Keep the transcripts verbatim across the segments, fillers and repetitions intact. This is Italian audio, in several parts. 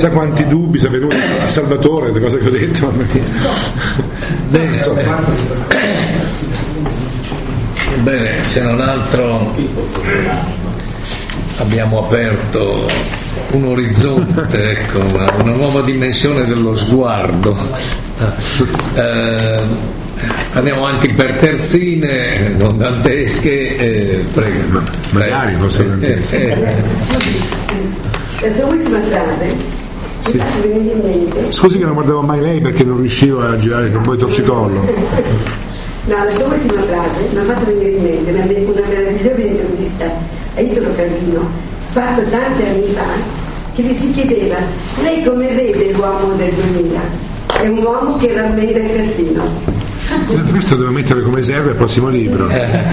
sa quanti dubbi, sapete a Salvatore, le cose che ho detto, mamma mia. Bene, bene, se non altro abbiamo aperto un orizzonte, ecco, una, una nuova dimensione dello sguardo. Eh, andiamo avanti per terzine non dantesche, eh, prego. Ma, magari fosse dantesche. Eh, eh. Questa ultima frase Sì. mi fa venire in mente. Scusi che non guardavo mai lei perché non riuscivo a girare con voi torcicollo. No, la sua ultima frase mi ha fatto venire in mente una, una meravigliosa intervista a Italo Calvino, fatto tanti anni fa, che gli si chiedeva: lei come vede l'uomo del duemila? È un uomo che rammenda il calzino. Questo devo mettere come serve al prossimo libro.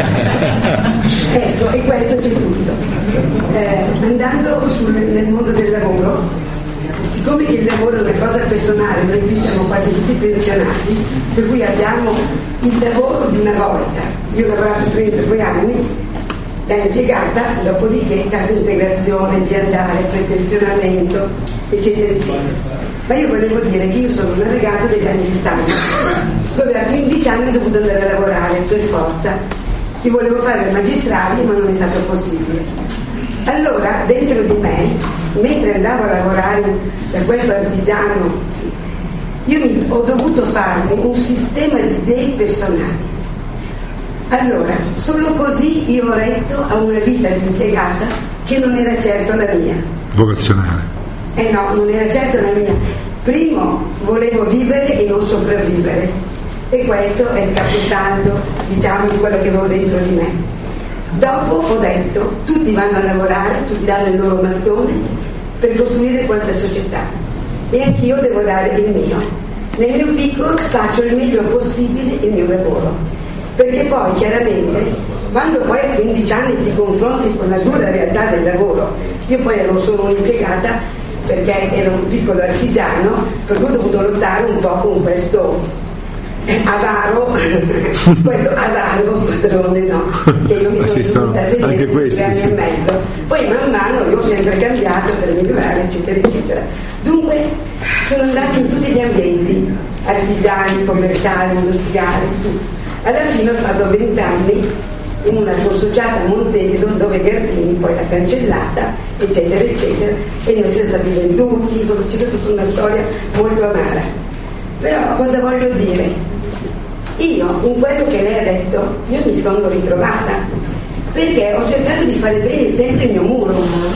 Ecco, e questo c'è tutto. Eh, andando sul, nel mondo del lavoro, siccome che il lavoro è una cosa personale, noi qui siamo quasi tutti pensionati, per cui abbiamo il lavoro di una volta. Io ho lavorato trentadue anni da impiegata, dopodiché cassa integrazione, piantare, prepensionamento, eccetera, eccetera. Ma io volevo dire che io sono una ragazza degli anni sessanta, dove a quindici anni ho dovuto andare a lavorare per forza. Io volevo fare le magistrali, ma non è stato possibile. Allora, dentro di me, mentre andavo a lavorare da questo artigiano, io mi, ho dovuto farmi un sistema di idee personali. Allora, solo così io ho retto a una vita di impiegata che non era certo la mia. Vocazionale. Eh no, non era certo la mia. Primo, volevo vivere e non sopravvivere. E questo è il caposaldo, diciamo, di quello che avevo dentro di me. Dopo ho detto, tutti vanno a lavorare, tutti danno il loro mattone per costruire questa società. E anch'io devo dare il mio. Nel mio piccolo faccio il meglio possibile il mio lavoro. Perché poi, chiaramente, quando poi a quindici anni ti confronti con la dura realtà del lavoro, io poi ero solo un'impiegata, perché ero un piccolo artigiano, per cui ho dovuto lottare un po' con questo avaro, questo avaro padrone, no? Che io mi sono dovuta tenere per due anni e mezzo. Poi man mano io ho sempre cambiato per migliorare, eccetera, eccetera. Dunque sono andata in tutti gli ambienti, artigiani, commerciali, industriali, tutto. Alla fine ho fatto vent'anni in una consociata a Monteso, dove Gardini poi l'ha cancellata, eccetera, eccetera, e noi siamo stati venduti, insomma c'è stata tutta una storia molto amara. Però cosa voglio dire? Io, in quello che lei ha detto, io mi sono ritrovata, perché ho cercato di fare bene sempre il mio muro,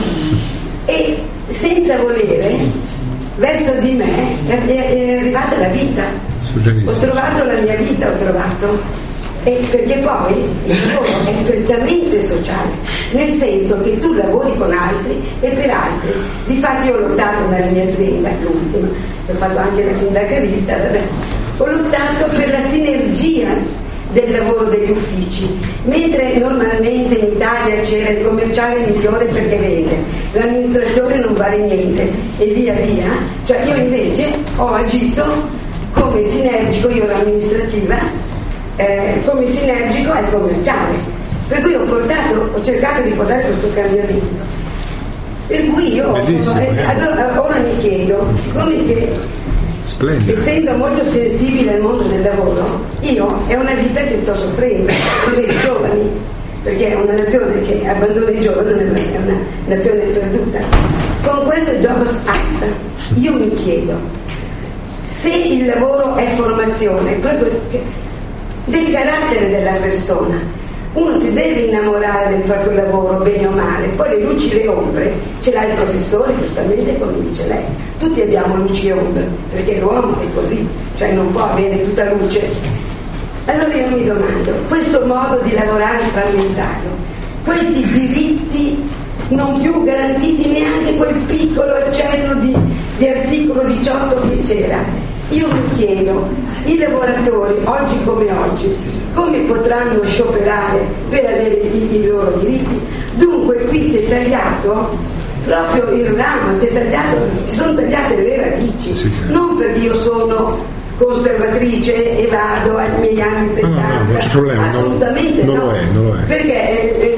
e senza volere, verso di me è, è arrivata la vita. Ho trovato la mia vita, ho trovato. E perché poi il lavoro è prettamente sociale, nel senso che tu lavori con altri e per altri. Difatti io ho lottato nella mia azienda, l'ultima, che ho fatto anche la sindacalista, vabbè. Ho lottato per la sinergia del lavoro degli uffici, mentre normalmente in Italia c'era il commerciale migliore perché vende, l'amministrazione non vale niente e via via, cioè io invece ho agito come sinergico, io ero amministrativa, Eh, come sinergico al commerciale, per cui ho portato, ho cercato di portare questo cambiamento, per cui io sono, eh, allora, ora mi chiedo, siccome che Splendido. Essendo molto sensibile al mondo del lavoro, io è una vita che sto soffrendo per i giovani, perché è una nazione che abbandona i giovani, è una nazione perduta. Con questo Jobs Act io mi chiedo se il lavoro è formazione proprio del carattere della persona. Uno si deve innamorare del proprio lavoro, bene o male, poi le luci e le ombre ce l'ha il professore, giustamente, come dice lei. Tutti abbiamo luci e ombre, perché l'uomo è così, cioè non può avere tutta luce. Allora io mi domando, questo modo di lavorare frammentario, questi diritti non più garantiti, neanche quel piccolo accenno di, di articolo diciotto che c'era, io mi chiedo, i lavoratori oggi come oggi come potranno scioperare per avere i, i loro diritti? Dunque qui si è tagliato proprio il ramo, si, è tagliato, si sono tagliate le radici, sì, sì. Non perché io sono conservatrice e vado ai miei anni settanta, no, no, no, non c'è problema, assolutamente non, no, non lo è, non lo è. Perché eh, eh, mio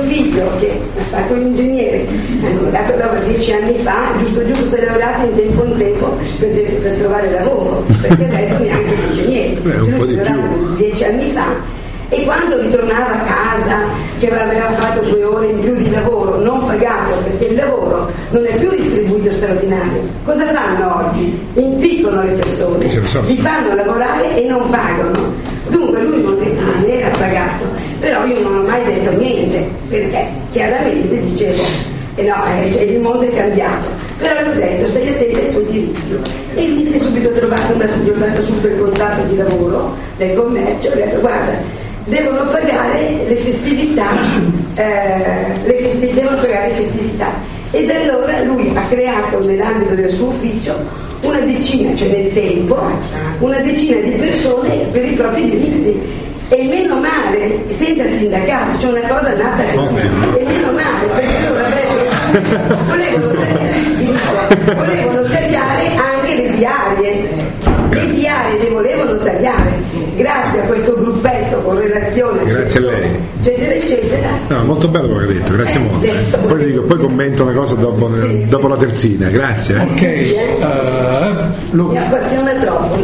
figlio che ha fatto l'ingegnere, hanno lavorato da dieci anni fa, giusto giusto si è laureato in tempo in tempo per, per trovare lavoro, perché adesso neanche l'ingegnere, lui si è laureato dieci anni fa. E quando ritornava a casa, che aveva fatto due ore in più di lavoro non pagato, perché il lavoro non è più retribuito straordinario, cosa fanno oggi? Impiccono le persone, li fanno lavorare e non pagano. Dunque lui non era pagato, però io non ho mai detto niente, perché chiaramente dicevo eh no, eh, il mondo è cambiato, però l'ho detto stai attento ai tuoi diritti, e lì si è subito trovato, gli ho dato subito il contratto di lavoro del commercio, ho detto guarda, devono pagare le festività, eh, le festi- devono pagare le festività. E da allora lui ha creato nell'ambito del suo ufficio una decina, cioè nel tempo, una decina di persone per i propri diritti. E meno male, senza sindacato, cioè una cosa nata così. E meno male, perché loro avrebbero, volevano tagliare, volevano tagliare anche le diarie. Le diarie le volevano tagliare, grazie a questo gruppetto con relazione, grazie a lei, eccetera eccetera. No, molto bello quello che ha detto, grazie eh, molto. Poi, dico, poi commento una cosa dopo, sì. dopo la terzina, grazie. Ok, sì, eh. uh, mi appassiona troppo.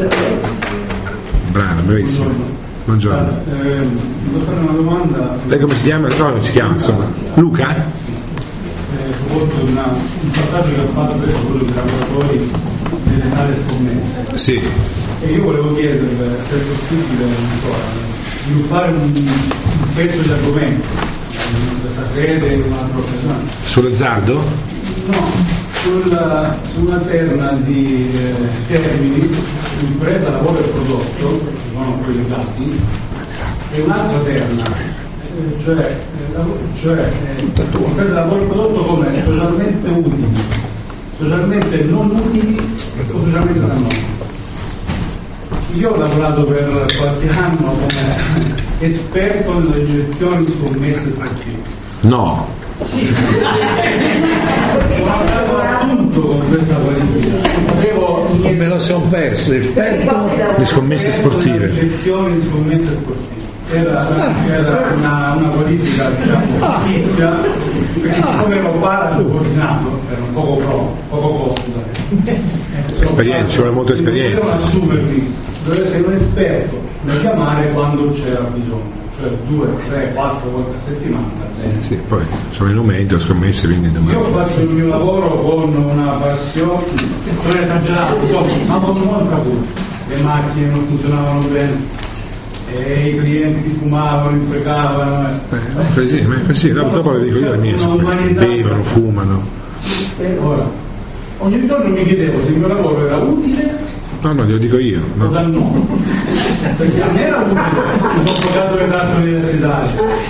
Bravo, bravissimo. Buongiorno. Eh, devo fare una domanda. Lei come si chiama? No, non si chiama, insomma. Luca? Eh, proposito di una, un passaggio che ha fatto per quello dei lavoratori delle sale scommesse. Sì. E io volevo chiederle se è possibile, non so, sviluppare un, un pezzo di argomento in questa sede, in un'altra occasione. Sull'azzardo? No, sulla, su una terna di eh, termini, impresa, lavoro e prodotto, che sono quelli dati, e un'altra terna, eh, cioè, eh, cioè eh, impresa, lavoro e prodotto come socialmente utili, socialmente non utili o socialmente dannosi. Io ho lavorato per qualche anno come esperto nelle gestioni scommesse sportive. No. Sì. Sono stato assunto con questa qualifica. Non sapevo niente. Me lo sono perso, esperto di scommesse sportive. Gestione di scommesse sportive. Era, era una, una qualifica, diciamo, fittizia, perché siccome ero parasubordinato, era un poco pro, poco comodo. Esperienza, ci vuole molta esperienza. Non assumermi, doveva essere un esperto da chiamare quando c'era bisogno, cioè due, tre, quattro volte a settimana. Eh sì, poi sono in aumento, scommesse, quindi io ho fatto il mio lavoro con una passione, non è esagerato, insomma, ma con molta cura. Le macchine non funzionavano bene. E i clienti fumavano, imprecavano. Eh, così, ma è così, dopo, dopo le dico io le mie, bevono, fumano. E ora, ogni giorno mi chiedevo se il mio lavoro era utile No, no, glielo dico io. o No. dannoso. Perché non era utile, mi sono pagato le tasse universitarie.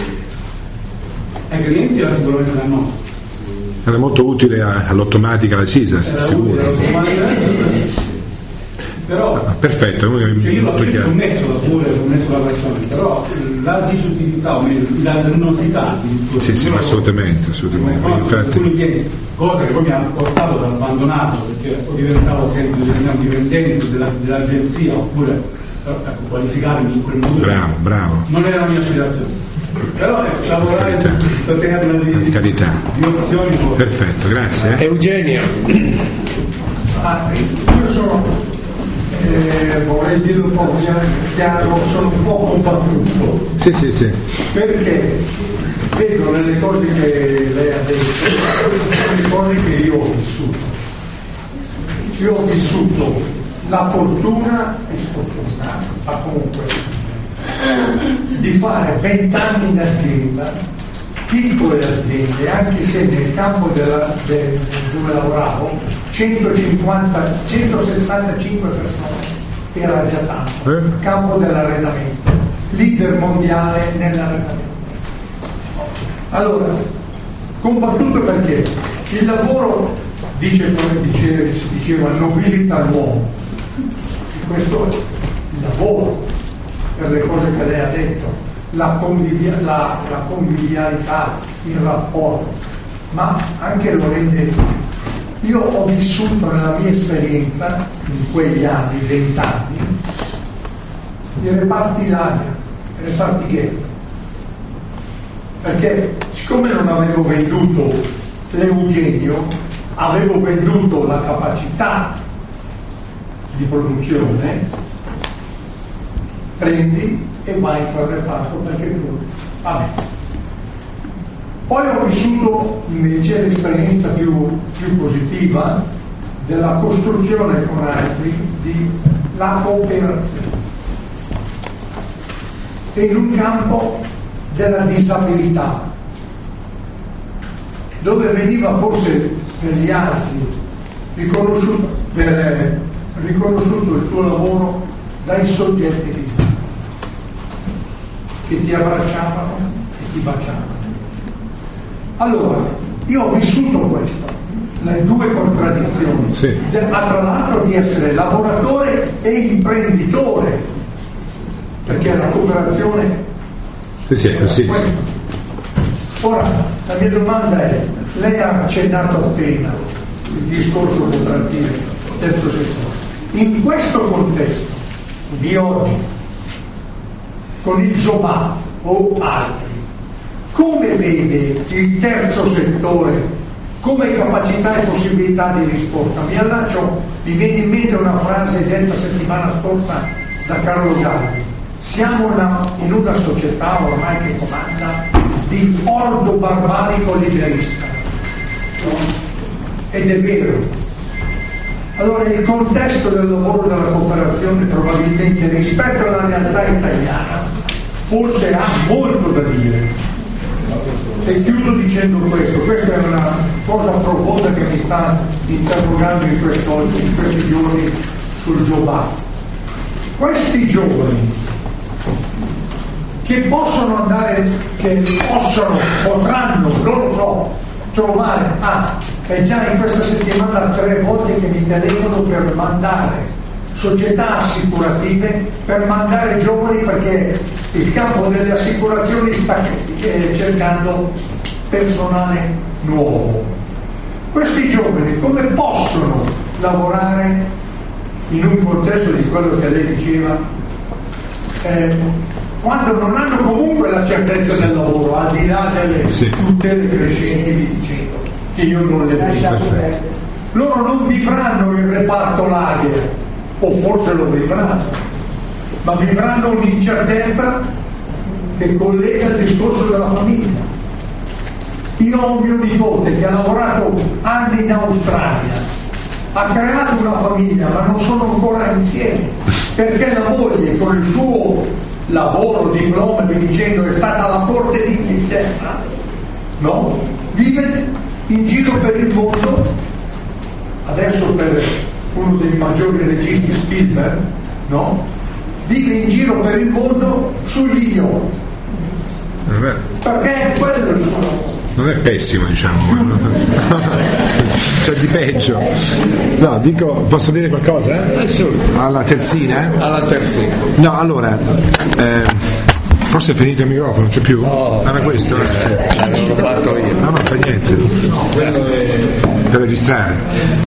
Ai clienti era sicuramente dannoso. Era molto utile a- all'automatica, alla Sisa, Era sicuro. utile automaticamente. Però Ah, perfetto, cioè io l'ho molto chiaro. messo pure, ho messo la persona, però la disutilità, o meglio, la dannosità Sì, sì, ma assolutamente, assolutamente. Infatti, cosa che poi mi ha portato ad abbandonato perché o diventavo sempre un dipendente della, dell'agenzia oppure però, ecco, qualificarmi in quel modo bravo, bravo. non era la mia aspirazione, però eh, lavorare Carità. su questa terna di, Carità. di opzioni poi. Perfetto, grazie. eh. Eugenio. Ah, io sono, eh, vorrei dire un po' chiaro, sono un po' combattuto, Sì, sì, sì. perché vedo nelle cose che lei ha detto, le cose che io ho vissuto. Io ho vissuto la fortuna, e sfortunata, ma comunque, di fare vent'anni in azienda, piccole aziende, anche se nel campo della, de, dove lavoravo centocinquanta centosessantacinque persone era già tanto, Eh? campo dell'arredamento, leader mondiale nell'arredamento. Allora, combattuto perché il lavoro, dice come dice, si diceva, nobilita l'uomo, questo è il lavoro, per le cose che lei ha detto, la, convivia, la, la convivialità, il rapporto, ma anche lo rende. Io ho vissuto nella mia esperienza, in quegli anni, vent'anni, i reparti lager, i reparti gay, perché siccome non avevo venduto l'Eugenio, avevo venduto la capacità di produzione, prendi e vai in quel reparto perché tu vabbè. Poi ho vissuto invece l'esperienza più, più positiva della costruzione con altri di la cooperazione e in un campo della disabilità, dove veniva forse per gli altri riconosciuto, per, riconosciuto il tuo lavoro dai soggetti disabili che ti abbracciavano e ti baciavano. Allora, io ho vissuto questo, le due contraddizioni, sì. Ma tra l'altro di essere lavoratore e imprenditore, perché la cooperazione sì, sì, è sì, questa. sì. Ora, la mia domanda è, lei ha accennato appena il discorso contrattivo, terzo settore. In questo contesto di oggi, con il Zomat o altri, come vede il terzo settore come capacità e possibilità di risposta? Mi allaccio, mi viene in mente una frase detta settimana scorsa da Carlo Galli: siamo una, in una società ormai che comanda di ordo barbarico liberista, no? Ed è vero. Allora il contesto del lavoro della cooperazione probabilmente rispetto alla realtà italiana forse ha molto da dire. E chiudo dicendo questo, questa è una cosa profonda che mi sta interrogando in, questo, in questi giorni sul Zomat. Questi giovani che possono andare, che possono, potranno, non lo so, trovare, ah, è già in questa settimana tre volte che mi telefono per mandare società assicurative, per mandare giovani perché il campo delle assicurazioni sta eh, cercando personale nuovo. Questi giovani come possono lavorare in un contesto di quello che lei diceva, eh, quando non hanno comunque la certezza del lavoro, al di là delle sì. tutele crescenti, vi dicendo che io non le vedo. Loro non vivranno il reparto lager, o forse lo vivranno, ma vivranno un'incertezza che collega il discorso della famiglia. Io ho un mio nipote che ha lavorato anni in Australia, ha creato una famiglia, ma non sono ancora insieme, perché la moglie con il suo lavoro, diploma, vi dicendo, è stata alla corte d'Inghilterra, no? Vive in giro per il mondo, adesso per uno dei maggiori registi Spielberg, no? Vive in giro per il mondo sugli yacht, perché è quello il suo lavoro. Non è pessimo, diciamo, c'è di peggio. No, dico, posso dire qualcosa? Eh? Alla terzina? Alla terzina. No, allora, eh, forse è finito il microfono, non c'è più? No, era questo? Eh, l'avevo fatto io. No, no, fa niente. Per registrare.